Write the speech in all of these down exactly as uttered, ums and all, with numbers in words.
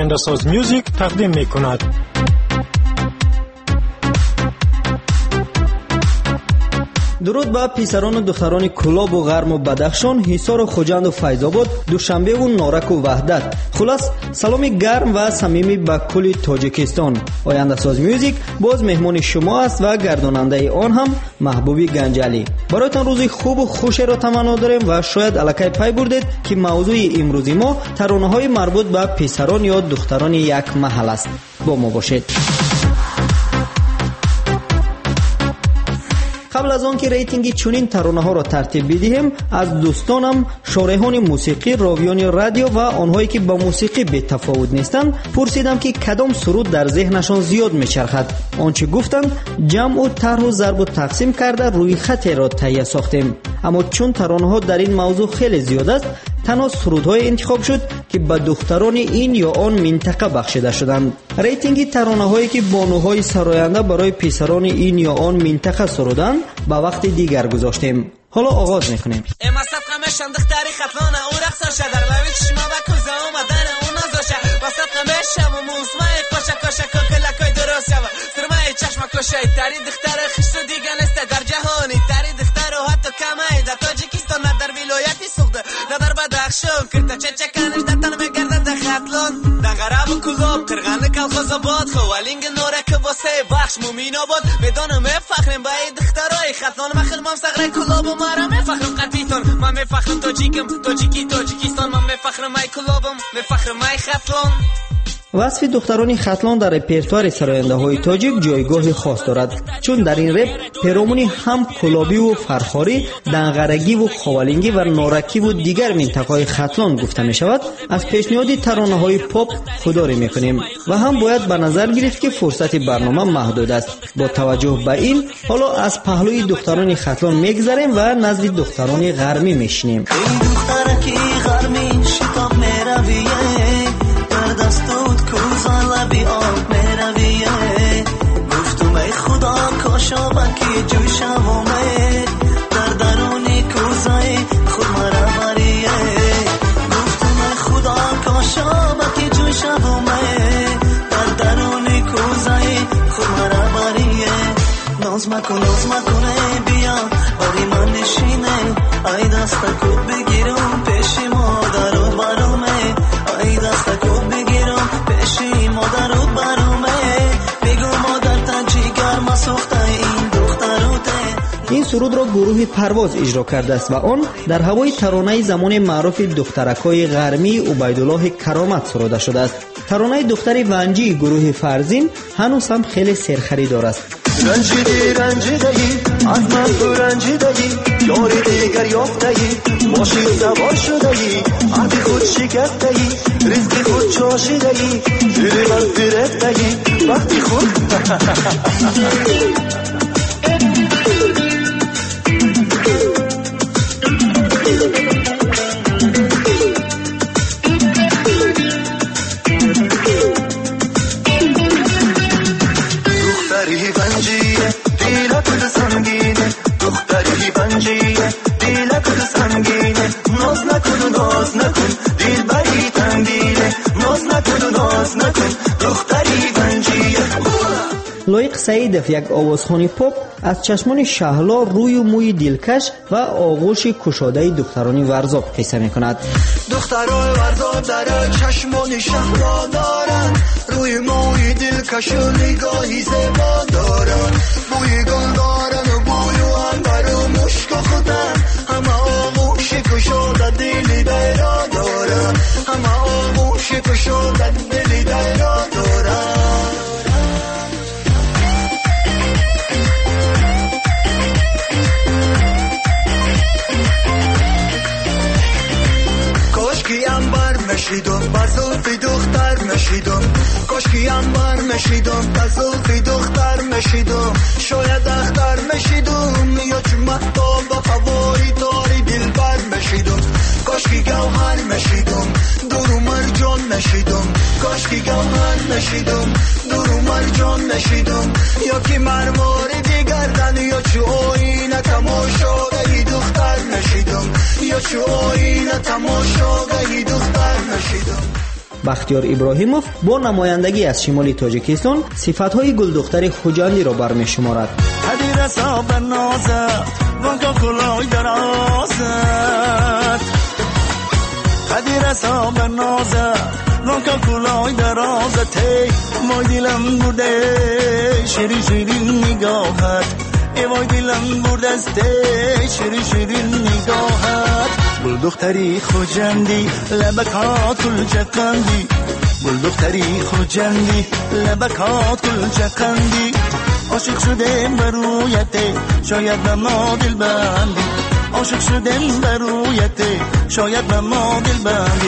آینده ساز میوزیک تقدیم می کند. درود به پسران و دختران کلاب و غرم و بدخشان، حصار و خوجند و فیض‌آباد، دوشنبه و نارک و وحدت. خلاص سلامی گرم و صمیمی به کل تاجیکستان. آینده ساز میوزیک باز مهمان شما است و گرداننده آن هم محبوبی گنجالی. برایتان روزی خوب و خوش را تمنا داریم و شاید الکی پی بردید که موضوع امروزی ما ترانه‌های مربوط به پسران یا دختران یک محل است. با ما باشید. قبل از آن که ریتینگ چنین ترانه ها را ترتیب بدهیم، از دوستانم شارحان موسیقی، راویان رادیو و آنهایی که با موسیقی بی تفاوت نیستند پرسیدم که کدام سرود در ذهنشان زیاد میچرخد. آنچه گفتند جمع و طرح و ضرب و تقسیم کرده روی خطی را تهیه ساختیم. اما چون ترانه ها در این موضوع خیلی زیاد است، تنها سرودهای انتخاب شد که به دختران این یا آن منطقه بخشیده شدند. ریتینگ ترانه هایی که بانوهای سراینده برای پسران این یا آن منطقه سرودند به وقت دیگر گذاشتیم. حالا آغاز میکنیم. شو کرده چه چکنش دتن میگرده ده خطلان ده غرب و کلاب قرغن کلخوز آباد خوالینگ نوره که واسه بخش مومین آباد میدانم میفخرم با این دخترای خطلان من خدمم سغره کلاب و مرا میفخرم قطیتون من میفخرم تاجیکم تاجیکی تاجیکستان من میفخرم ای کلابم میفخرم ای خطلان. وصف دختران ختلان در رپرتوار سراینده های تاجیک جایگاه خاص دارد، چون در این رپ پیرامونی هم کلابی و فرخاری، دنغرگی و خوالینگی و نارکی و دیگر منطقه‌های ختلان گفته می شود. از پیشنهاد ترانه های پاپ خودداری می کنیم و هم باید به نظر گرفت که فرصت برنامه محدود است. با توجه به این، حالا از پهلوی دختران ختلان میگذریم و نزد دختران غرمی میشینیم. بی آب میرویه گفتم ای خدا کاشا بکی جوشم اومه در درونی کوزای خود مرا بریه گفتم ای خدا کاشا بکی جوشم اومه در درونی کوزای خود مرا بریه ناز مکن ناز مکنه بیا باری من نشینه ای دست کود بگیرم پیشی مادر و برومه ای دست کود بگیرم پیشی مادر و برومه بگو مادر تنچیگر ما سوخته این دختروته. این سرود را گروه پرواز اجرا کرده است و آن در هوای ترانه زمان معروف دخترکای غرمی عبیدالله کرامت سروده شده است. ترانه دختر ونجی گروه فرزین هنوز هم خیلی سرخریدار است. رنجیدی رنجیدی از من تو رنجیدی یاری دیگر یافتهی ماشین سوار شدهی عهدی خود شکستهی رزقی خود چاشیدهی دلی من گرفتهی وقتی خود لایق سعیدف یک آوازخوانی پاپ از چشمان شهلا روی و موی دلکش و آغوش کشاده دخترانی ورزاب قصه می کند. دخترای ورزاب در چشمان شهلا دارن روی موی دلکش و نگاهی زیبا دارن بوی گل دارن و بوی و عنبر و مشک خودن همه آغوش کشاده دلی دیرا دارن همه آغوش کشاده دلی دیرا دارن. مشیدم بزلفی دختر مشیدم کاشکی انبر مشیدم بزلفی دختر مشیدم شاید اختر مشیدم یا چون مهتاب با هوایی داری دل بر مشیدم کاشکی گوهر مشیدم دورو مرجان مشیدم کاشکی گوهر مشیدم دورو مرجان مشیدم یا که مرمار دیگردن یا چو آینه تماشاگهی دختر مشیدم یا چو آینه تماشاگهی دختر مشیدم. بختیار ابراهیموف با نمایندگی از شمال تاجیکستان صفت‌های گلدختر خوجندی را برمی‌شمارد. حدیر صاحب نازت وانگا کلای درازت حدیر صاحب نازت وانگا کلای درازت وای دلم برده شیری شیرین نگاهت ای وای دلم برده است شیری شیرین نگاهت گلدختری خوجندی لبکات کل چقندی گلدختری خوجندی لبکات کل چقندی عاشق شدم برویت شاید به ما دل بندی عاشق شدم برویت شاید به ما دل بندی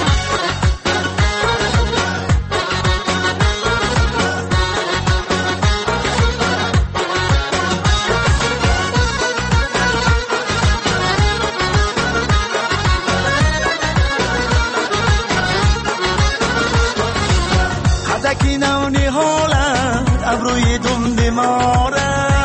خدکی نونی حالت ابروی دم بیمارت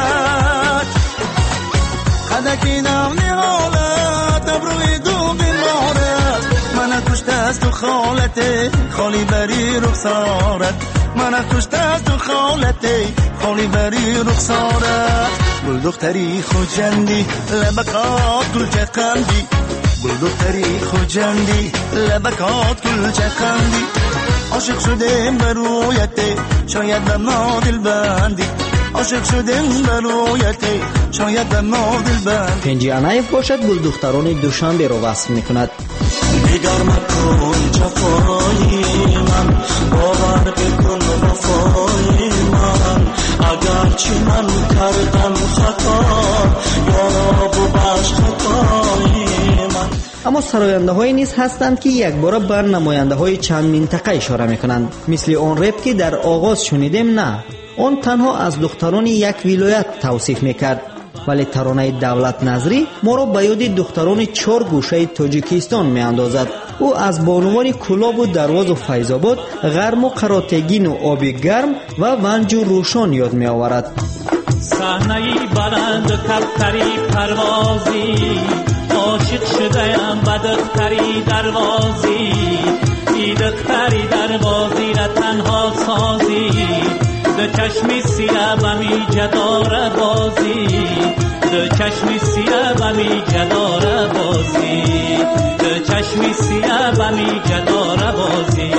خدکی نونی حالت ابروی دم بیمارت من کشته از تو خالت خالی بری رخسارت من کشته از تو خالت خالی بری رخسارت گلدختری خوجندی لبکات گل چقندی گلدختری خوجندی لبکات گل چقندی عاشق شدم برویت شاید به ما دل بندی عاشق شدم برویت شاید به ما دل بندی. پنجی عنایف باشد گلدختران دوشنبه را وصف میکند. نگار مکن جفای من باور بکن وفای من اگرچه من کردم خطا یا ببخش خطای من. اما سراینده های نیز هستند که یک بار بر نماینده های چند منطقه اشاره میکنند، مثل آن رپ که در آغاز شنیدیم. نه، آن تنها از دختران یک ولایت توصیف میکرد، ولی ترانه دولت نظری ما را به یاد دختران چهار گوشه تاجیکستان میاندازد. او از بانوان کلاب و درواز و فیض‌آباد، غرم و قراتگین و آب گرم و ونج و روشان یاد می آورد. صحنه بلند و کفتری پروازی عاشق شده‌ام به دختری دروازی ای دختری دروازی را تنها سازی دو چشمی سیاه بمی جدار بازی دو چشمی سیاه بمی جدار بازی دو چشمی سیاه بمی جدار بازی.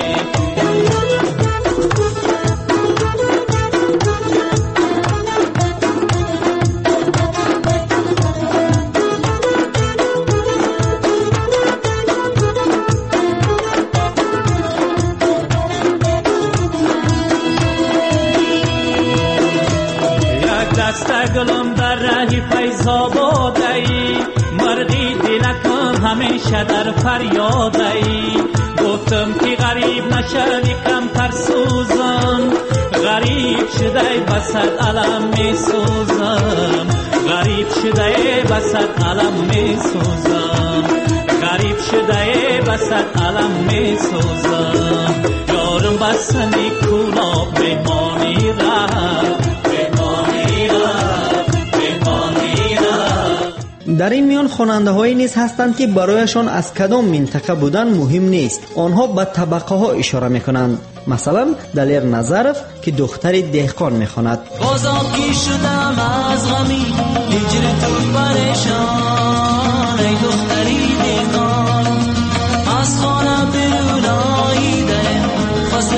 گلم در راه فیض‌آبادی مرغی دلکم همیشه در فریادی گفتم که غریب نشوی کم ترسوزم غریب شده بسد علم می سوزم غریب شده بسد علم می سوزم غریب شده بسد علم می سوزم یارم بسنی کلاب بمانی راه در این میان خواننده هایی نیز هستند که برایشان از کدام منطقه بودن مهم نیست، آنها به طبقه ها اشاره میکنند. مثلا دلیر نظرف که دختر دهقان میخواند. بازاکی شدم از غمی هجر تو پریشان ای دختری دهقان از خانه بیرون آیده فصل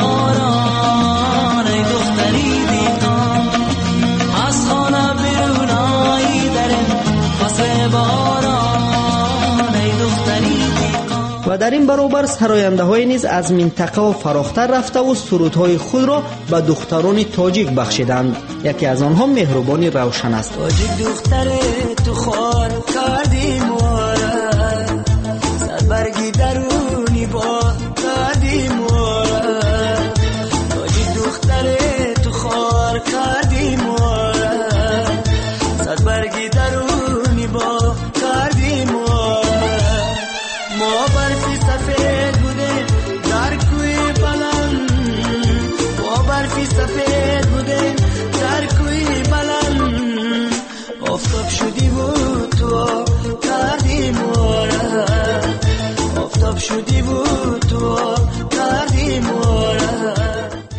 باران ای دختری دهقان از خانه بیرون آیده فصل باران ای دختری دهقان. و در این برابر سراینده های نیز از منطقه و فراختر رفته و سرودهای خود را به دختران تاجیک بخشیدند. یکی از آنها مهربانی روشن است. تاجیک دختر تو خوار کردی مورا صد برگی درونی با کردی مورا تاجیک دختر تو خوار کردی مورا صد برگی درونی با کردی مورا ما برفی سفید بوده در کوی بلند ما برفی سفید بوده در کوی بلند آفتاب شدی بود تو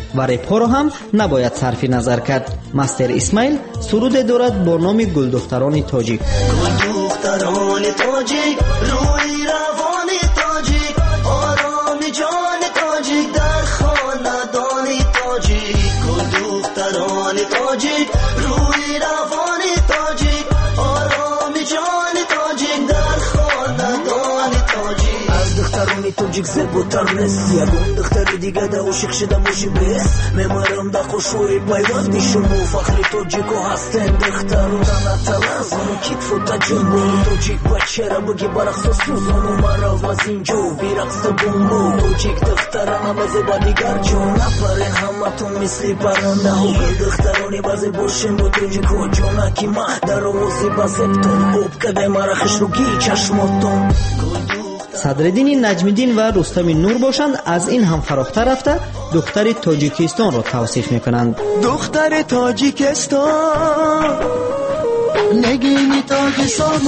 و رپ ها را هم نباید صرف نظر کرد. مستر اسماعیل سرود دارد با نام گل دختران تاجیک. گل دختران تاجیک روی روان تاجیک آرام جان تاجیک در خاندان تاجیک. گل دختران تاجیک روی روان تاجیک آرام جان تاجیک در خاندان تاجیک. از دختران تاجیک زیباتر نیست یگان دختر دیگه ده عاشق شده موشی بیست میمارم ده خوشوی پیوندی شما فخر تاجیک و هستن دختران نتلز اونو کتف و تجنبو تاجیک بچه را بگی برقص و سوزان و مرا از اینجا بیرقص بومبو تاجیک دختران همه زیبا دیگر جون نپرین همه تون مثلی پرنده ها دخترانی بازی باشیم با تاجیک و جونکی ما در آوازی بازبتون خوب کده مرا خشروگی چشماتون. صدرالدین نجمیدین و رستم نور باشند از این هم فراختر رفته دختر تاجیکستان را توصیف میکنند. دختر تاجیکستان نگینی تاجیکستان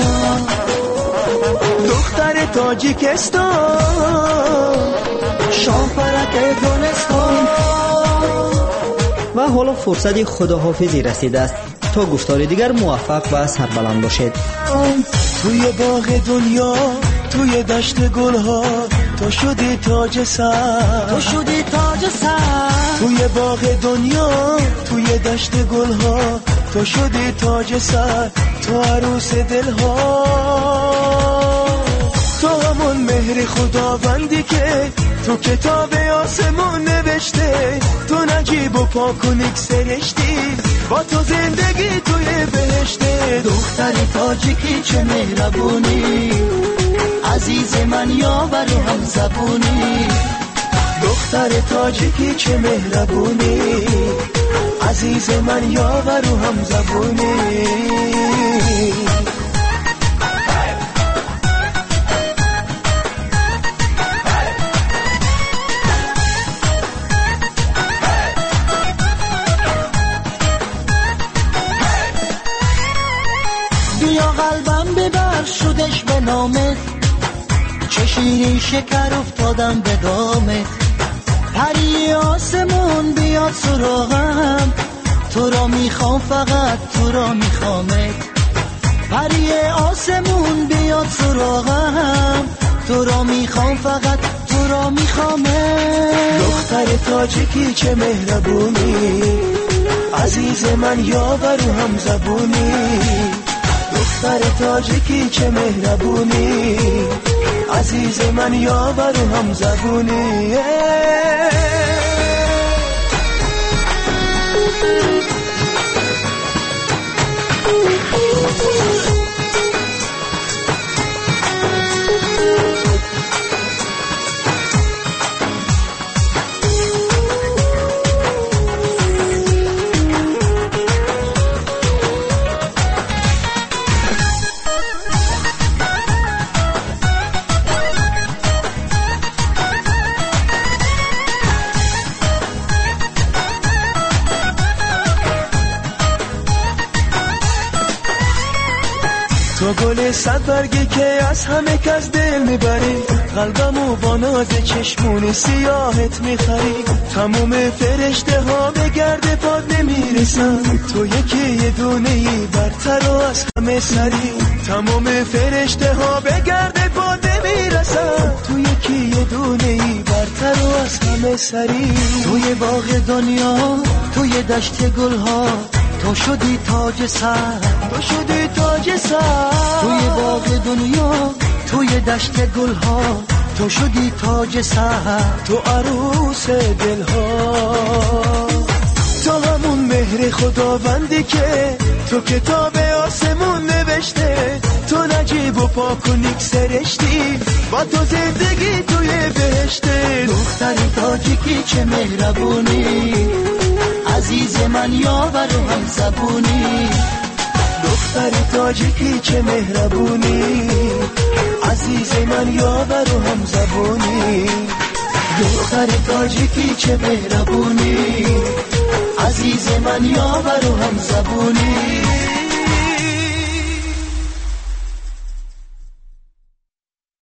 دختر تاجیکستان شام پرک دونستان. و حالا فرصت خداحافظی رسیده است تا گفتار دیگر موفق و سربلند باشید. توی باغ دنیا توی دشت گلها تو شدی تاج سر تو شدی تاج سر توی باغ دنیا توی دشت گلها تو شدی تاج سر تو عروس دلها تو همون مهر خداوندی که تو کتاب آسمون نوشته تو نجیب و پاک و نیک سرشتی با تو زندگی توی بهشته. دختر تاجیکی چه مهربونی عزیز من یاور و هم زبونی. دختر تاجیکی چه مهربونی عزیز من یاور و هم زبونی. بیا قلبم ببر شدش به نامت چه شیرین شکر افتادم به دامت. پری آسمون بیاد سراغم تو را میخوام فقط تو را میخوامت. پری آسمون بیاد سراغم تو را میخوام فقط تو را میخوامت. دختر تاجیکی چه مهربونی عزیز من یاور و هم زبونی. دختر تاجیکی چه مهربونی عزیز من یاور و هم زبونی. تو گل صد برگی که از همه کس دل میبری قلبمو با ناز چشمون سیاهت میخری. تموم فرشته ها به گرد پاد نمیرسن تو یکی یه دونه ای برتر و از همه سری. تموم فرشته ها به گرد پاد نمیرسن تو یکی یه دونه ای برتر و از همه سری. توی باغ دنیا توی دشت گل ها تو شدی تاج سر تو شدی تاج سر. توی باغ دنیا توی دشت گل ها تو شدی تاج سر تو عروس دل ها. تو همون مهر خداوندی که تو کتاب آسمون نوشته تو نجیب و پاک و نیک سرشتی با تو زندگی توی بهشته. دختر تاجیکی چه مهربونی عزیز من یاور و هم زبونی. دختر تاجیکی چه مهربونی عزیز من یاور و هم زبونی. دختر تاجیکی چه مهربونی عزیز من یاور و هم زبونی.